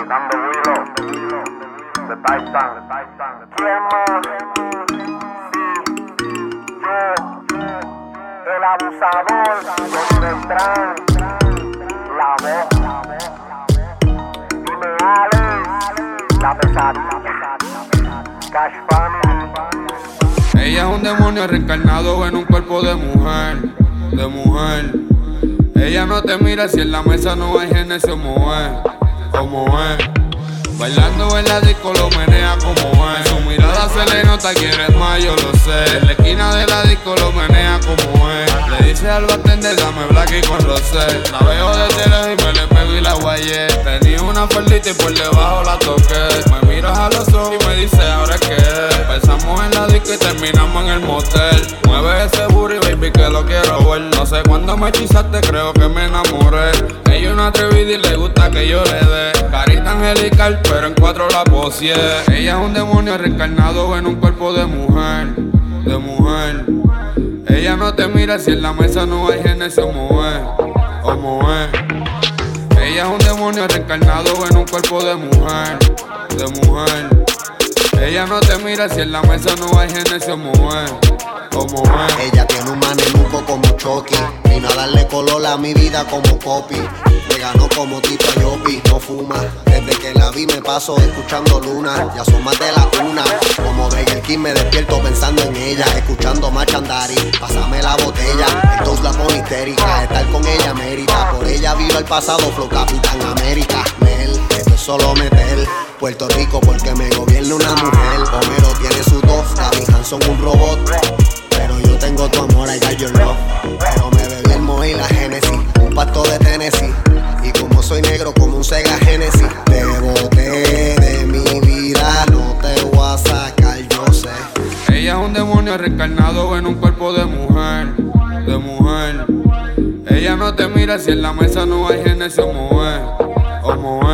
Dando Willow, de Titan. ¿Quién más? Sí, yo, el abusador, Johnny Beltrán, la voz. Dime Alex, la pesadilla, Cash Family. Ella es un demonio reencarnado en un cuerpo de mujer, de mujer. Ella no te mira si en la mesa no hay Genesis como es. Bailando en la disco lo menea como es. Su mirada se le nota, quiere más, yo lo sé. En la esquina de la disco lo menea como es. Le dice al bartender, dame black y con rosé. La veo desde lejos y me le pego y la guayé. Tenía una faldita y por debajo la toqué. Me miras a los ojos y me dice, ¿ahora qué? Empezamos en la disco y terminamos en el motel. Mueve ese booty, baby, que lo quiero ver. No sé cuándo me hechizaste, creo que me enamoré. Ella es una atrevida y le gusta que yo le dé. Carita angelical, pero en cuatro la poseé. Ella es un demonio reencarnado en un cuerpo de mujer, de mujer. Ella no te mira si en la mesa no hay Genesis como es. Ella es un demonio reencarnado en un cuerpo de mujer, de mujer. Ella no te mira si en la mesa no hay Genesis como es. Ella tiene un maneluco como Chucky. Vino a darle color a mi vida como copy. Me ganó como Tito Yopi, no fuma. Desde que la vi me paso escuchando Luna. Ya son más de la una. Como Burger King me despierto pensando en ella. Escuchando Machandari, pásame la botella. Entonces la pone histérica, estar con ella merita. Por ella vivo el pasado, Flow Capitán América. Mel, esto es solo meter Puerto Rico porque me gobierna una mujer. Homero tiene su dos, David Hanson un robot. Pero yo tengo tu amor, I got your love. Pero me bebí el Moe y la Genesis, un pasto de Tennessee. Y como soy negro como un Sega Genesis, te boté de mi vida, no te voy a sacar, yo sé. Ella es un demonio reencarnado en un cuerpo de mujer, de mujer. Ella no te mira si en la mesa no hay Genesis como es.